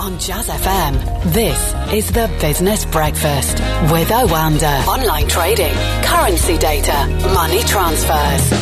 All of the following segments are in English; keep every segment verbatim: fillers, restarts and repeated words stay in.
On Jazz F M, this is the Business Breakfast with Oanda. Online trading, currency data, money transfers.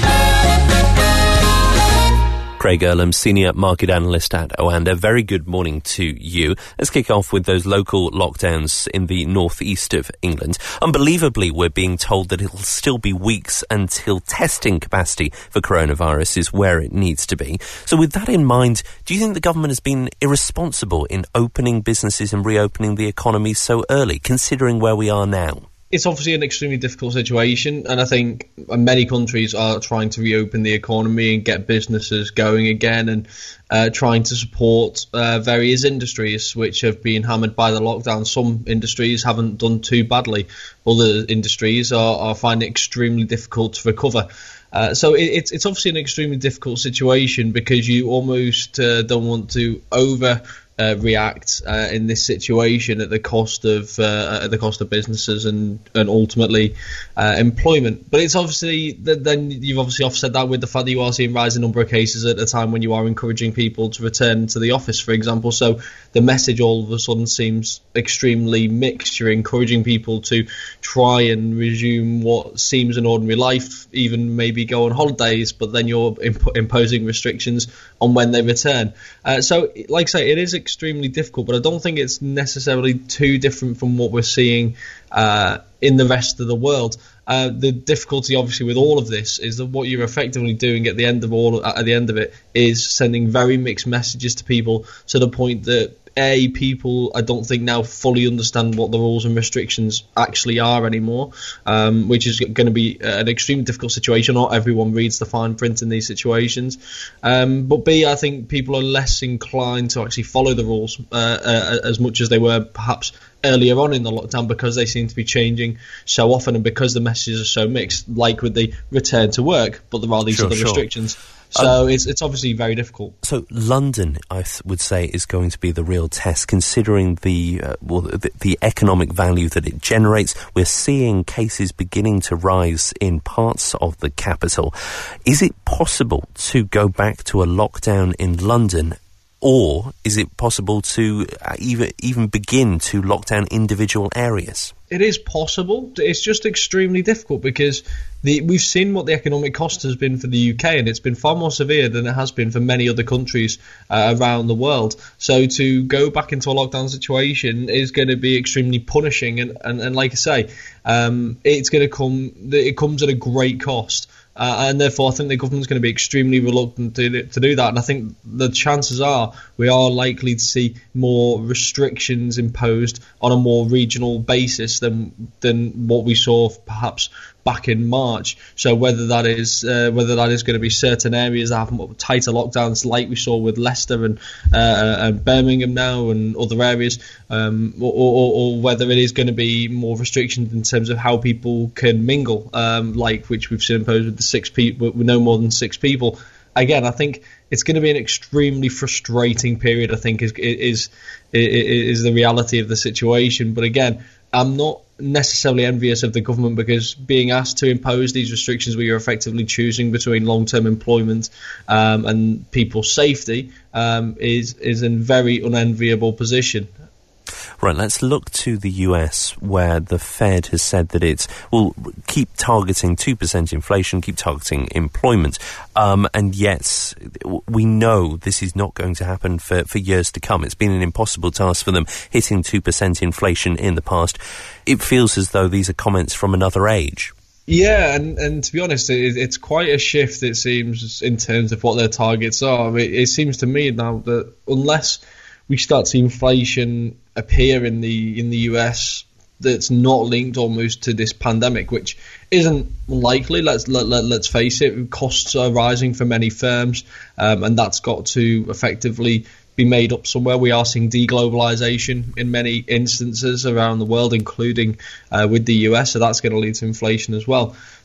Craig Erlam, Senior Market Analyst at Oanda. Very good morning to you. Let's kick off with those local lockdowns in the northeast of England. Unbelievably, we're being told that it'll still be weeks until testing capacity for coronavirus is where it needs to be. So with that in mind, do you think the government has been irresponsible in opening businesses and reopening the economy so early, considering where we are now? It's obviously an extremely difficult situation, and I think many countries are trying to reopen the economy and get businesses going again, and uh, trying to support uh, various industries which have been hammered by the lockdown. Some industries haven't done too badly. Other industries are, are finding it extremely difficult to recover. Uh, so it, it's it's obviously an extremely difficult situation because you almost uh, don't want to over Uh, react uh, in this situation at the cost of uh, at the cost of businesses and and ultimately uh, employment. But it's obviously then you've obviously offset that with the fact that you are seeing rising number of cases at a time when you are encouraging people to return to the office, for example. So the message all of a sudden seems extremely mixed. You're encouraging people to try and resume what seems an ordinary life, even maybe go on holidays, but then you're imp- imposing restrictions on when they return. Uh, so, like I say, it is extremely difficult, but I don't think it's necessarily too different from what we're seeing uh, in the rest of the world. Uh, the difficulty, obviously, with all of this is that what you're effectively doing at the end of all at the end of it is sending very mixed messages to people, to the point that A, people I don't think now fully understand what the rules and restrictions actually are anymore, um, which is going to be an extremely difficult situation. Not everyone reads the fine print in these situations. Um, but B, I think people are less inclined to actually follow the rules uh, uh, as much as they were perhaps earlier on in the lockdown, because they seem to be changing so often and because the messages are so mixed, like with the return to work, but there are these sure, other sure. restrictions. So um, it's it's obviously very difficult. So London, I th- would say, is going to be the real test, considering the, uh, well, the the economic value that it generates. We're seeing cases beginning to rise in parts of the capital. Is it possible to go back to a lockdown in London, or is it possible to uh, even even begin to lock down individual areas? It is possible. It's just extremely difficult because the, we've seen what the economic cost has been for the U K, and it's been far more severe than it has been for many other countries uh, around the world. So to go back into a lockdown situation is going to be extremely punishing, and, and, and like I say, um, it's going to come. It comes at a great cost. Uh, and therefore, I think the government's going to be extremely reluctant to, to do that. And I think the chances are we are likely to see more restrictions imposed on a more regional basis than than what we saw perhaps back in March. So whether that is uh, whether that is going to be certain areas that have tighter lockdowns, like we saw with Leicester and uh, and Birmingham now and other areas, um, or, or, or whether it is going to be more restrictions in terms of how people can mingle, um, like which we've seen imposed with the six people, with no more than six people. Again, I think it's going to be an extremely frustrating period. I think is is is, is the reality of the situation. But again, I'm not necessarily envious of the government, because being asked to impose these restrictions where you're effectively choosing between long-term employment um, and people's safety um, is is a very unenviable position. Right, let's look to the U S, where the Fed has said that it will keep targeting two percent inflation, keep targeting employment, um, and yet we know this is not going to happen for, for years to come. It's been an impossible task for them, hitting two percent inflation in the past. It feels as though these are comments from another age. Yeah, and, and to be honest, it, it's quite a shift, it seems, in terms of what their targets are. I mean, it seems to me now that unless we start to see inflation appear in the in the U S that's not linked almost to this pandemic, which isn't unlikely. Let's let, let, let's face it, costs are rising for many firms, um, and that's got to effectively be made up somewhere. We are seeing deglobalization in many instances around the world, including uh, with the U S, so that's going to lead to inflation as well.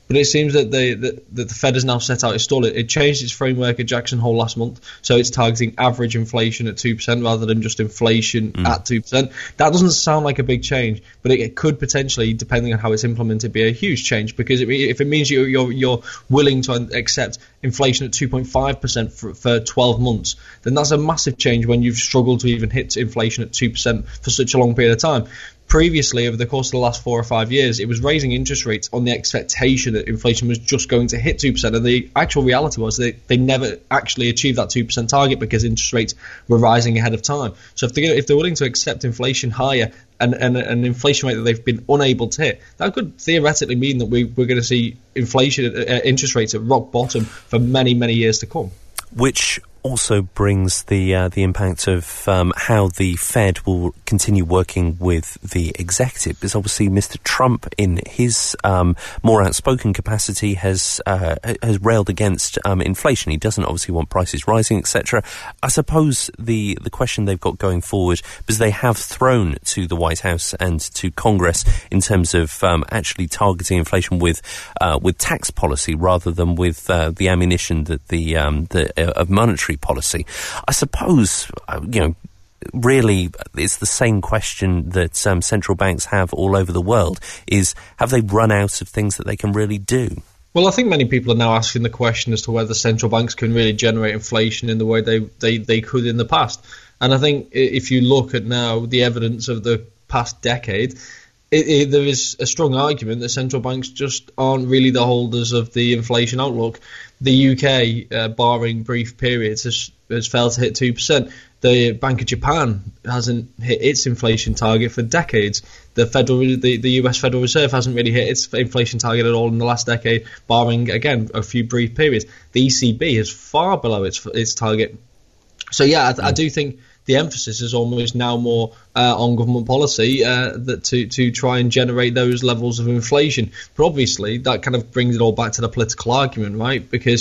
But it seems that, they, that, that the Fed has now set out its stall. It, it changed its framework at Jackson Hole last month, so it's targeting average inflation at two percent rather than just inflation mm. at two percent. That doesn't sound like a big change, but it, it could potentially, depending on how it's implemented, be a huge change, because it, if it means you, you're, you're willing to accept inflation at two point five percent for, for twelve months, then that's a massive change when you've struggled to even hit inflation at two percent for such a long period of time. Previously, over the course of the last four or five years, it was raising interest rates on the expectation that inflation was just going to hit two percent. And the actual reality was they, they never actually achieved that two percent target because interest rates were rising ahead of time. So if they're, if they're willing to accept inflation higher and, and an inflation rate that they've been unable to hit, that could theoretically mean that we, we're going to see inflation uh, interest rates at rock bottom for many, many years to come. Which also brings the uh, the impact of um, how the Fed will continue working with the executive, because obviously Mister Trump, in his um, more outspoken capacity, has uh, has railed against um, inflation. He doesn't obviously want prices rising, et cetera. I suppose the the question they've got going forward, because they have thrown to the White House and to Congress in terms of um, actually targeting inflation with uh, with tax policy rather than with uh, the ammunition that the um, the uh, of monetary policy. I suppose, uh, you know, really it's the same question that um, central banks have all over the world, is have they run out of things that they can really do? Well, I think many people are now asking the question as to whether central banks can really generate inflation in the way they, they, they could in the past. And I think if you look at now the evidence of the past decade, It, it, there is a strong argument that central banks just aren't really the holders of the inflation outlook. The U K, uh, barring brief periods, has, has failed to hit two percent. The Bank of Japan hasn't hit its inflation target for decades. The Federal, the, the U S Federal Reserve hasn't really hit its inflation target at all in the last decade, barring, again, a few brief periods. The E C B is far below its its target. So, yeah, I, I do think the emphasis is almost now more uh, on government policy uh, that to, to try and generate those levels of inflation. But obviously, that kind of brings it all back to the political argument, right? Because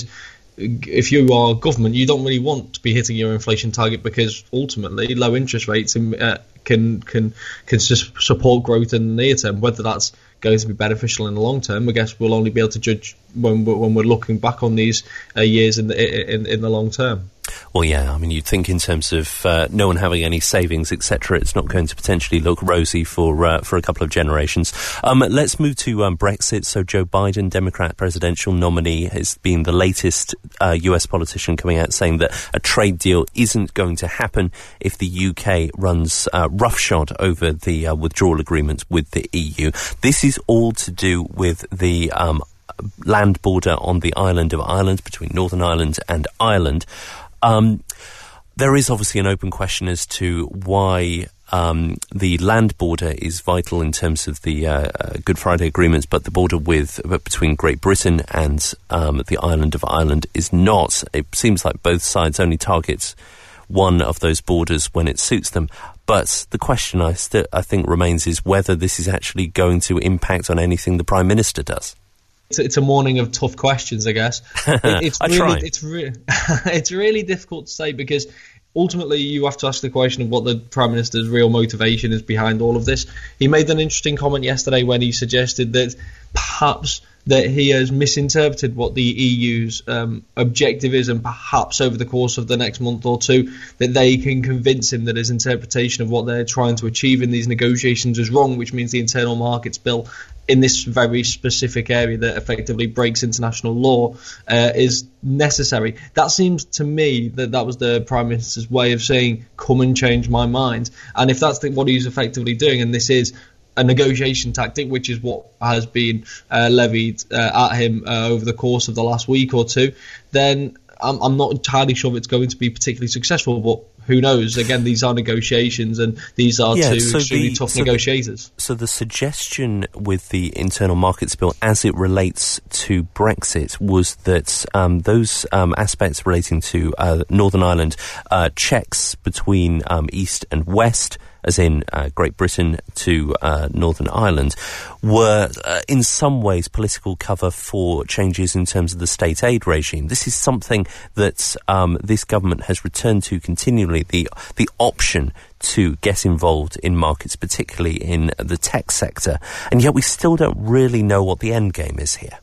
if you are government, you don't really want to be hitting your inflation target, because ultimately low interest rates uh, can can can support growth in the near term. Whether that's going to be beneficial in the long term, I guess we'll only be able to judge when we're, when we're looking back on these uh, years in the in, in the long term. Well, yeah, I mean, you'd think in terms of uh, no one having any savings, et cetera, it's not going to potentially look rosy for uh, for a couple of generations. Um, let's move to um, Brexit. So Joe Biden, Democrat presidential nominee, has been the latest uh, U S politician coming out saying that a trade deal isn't going to happen if the U K runs uh, roughshod over the uh, withdrawal agreement with the E U. This is all to do with the um, land border on the island of Ireland, between Northern Ireland and Ireland. Um, there is obviously an open question as to why um, the land border is vital in terms of the uh, uh, Good Friday agreements, but the border with uh, between Great Britain and um, the island of Ireland is not. It seems like both sides only target one of those borders when it suits them. But the question I, st- I think remains is whether this is actually going to impact on anything the Prime Minister does. It's, it's a morning of tough questions, I guess. It, it's I really, try. It's, re- it's really difficult to say, because ultimately you have to ask the question of what the Prime Minister's real motivation is behind all of this. He made an interesting comment yesterday when he suggested that perhaps that he has misinterpreted what the E U's um, objective is, and perhaps over the course of the next month or two that they can convince him that his interpretation of what they're trying to achieve in these negotiations is wrong, which means the Internal Markets Bill in this very specific area that effectively breaks international law uh, is necessary. That seems to me that that was the Prime Minister's way of saying, come and change my mind. And if that's the, what he's effectively doing, and this is a negotiation tactic, which is what has been uh, levied uh, at him uh, over the course of the last week or two, then I'm, I'm not entirely sure if it's going to be particularly successful, but who knows? Again, these are negotiations, and these are yeah, two so extremely the, tough so negotiators. The, so the suggestion with the Internal Markets Bill as it relates to Brexit was that um, those um, aspects relating to uh, Northern Ireland, uh, checks between um, East and West, as in uh, Great Britain to uh, Northern Ireland, were uh, in some ways political cover for changes in terms of the state aid regime. This is something that um, this government has returned to continually, the the option to get involved in markets, particularly in the tech sector. And yet we still don't really know what the end game is here.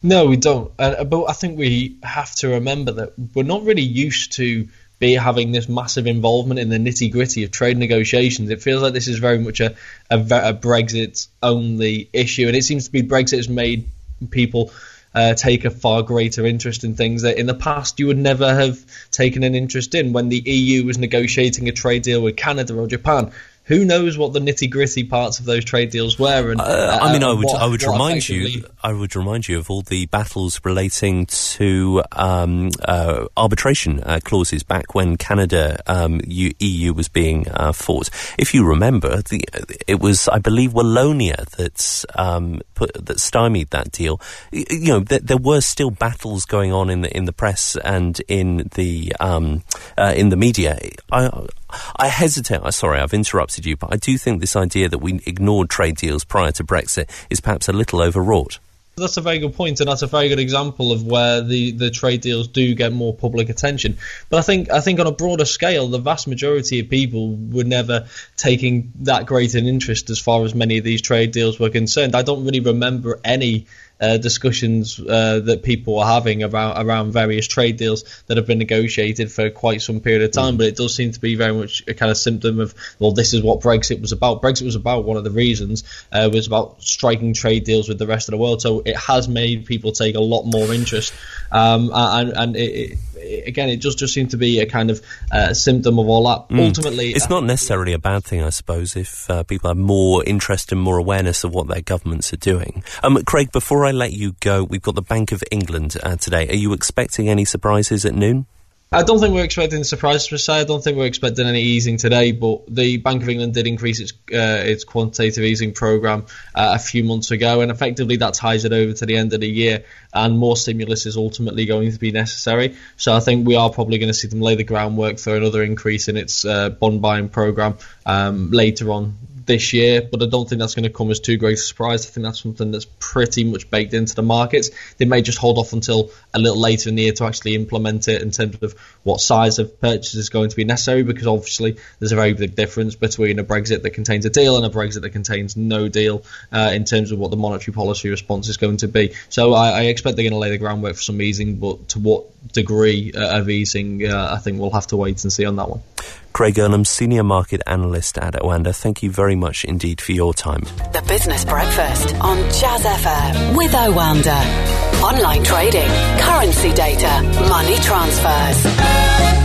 No, we don't. Uh, but I think we have to remember that we're not really used to be having this massive involvement in the nitty-gritty of trade negotiations. It feels like this is very much a, a, a Brexit-only issue, and it seems to be Brexit has made people uh, take a far greater interest in things that in the past you would never have taken an interest in. When the E U was negotiating a trade deal with Canada or Japan, who knows what the nitty-gritty parts of those trade deals were? And, uh, I mean, uh, I would, what, I would remind effectively... you, I would remind you of all the battles relating to um, uh, arbitration uh, clauses back when Canada um, E U was being uh, fought. If you remember, the, it was, I believe, Wallonia that um, put, that stymied that deal. You know, th- there were still battles going on in the in the press and in the um, uh, in the media. I, I hesitate. I'm sorry, I've interrupted you, but I do think this idea that we ignored trade deals prior to Brexit is perhaps a little overwrought. That's a very good point, and that's a very good example of where the, the trade deals do get more public attention. But I think I think on a broader scale, the vast majority of people were never taking that great an interest as far as many of these trade deals were concerned. I don't really remember any Uh, discussions uh, that people are having around around various trade deals that have been negotiated for quite some period of time, mm. but it does seem to be very much a kind of symptom of, well, this is what Brexit was about. Brexit was about, one of the reasons, uh, was about striking trade deals with the rest of the world, so it has made people take a lot more interest, um, and, and it, it, again, it just, just seems to be a kind of uh, symptom of all that. Mm. Ultimately, it's not necessarily a bad thing, I suppose, if uh, people have more interest and more awareness of what their governments are doing. Um, Craig, before I let you go, we've got the Bank of England uh, today. Are you expecting any surprises at noon? I don't think we're expecting surprises per se. I don't think we're expecting any easing today, but the Bank of England did increase its uh, its quantitative easing programme uh, a few months ago, and effectively that ties it over to the end of the year, and more stimulus is ultimately going to be necessary. So I think we are probably going to see them lay the groundwork for another increase in its uh, bond buying programme um, later on this year, but I don't think that's going to come as too great a surprise. I think that's something that's pretty much baked into the markets. They may just hold off until a little later in the year to actually implement it in terms of what size of purchase is going to be necessary, because obviously there's a very big difference between a Brexit that contains a deal and a Brexit that contains no deal uh, in terms of what the monetary policy response is going to be. So I, I expect they're going to lay the groundwork for some easing, but to what degree uh, of easing, uh, I think we'll have to wait and see on that one. Craig Earnham, Senior Market Analyst at Oanda, thank you very much indeed for your time. The Business Breakfast on Jazz F M with Oanda. Online trading, currency data, money transfers.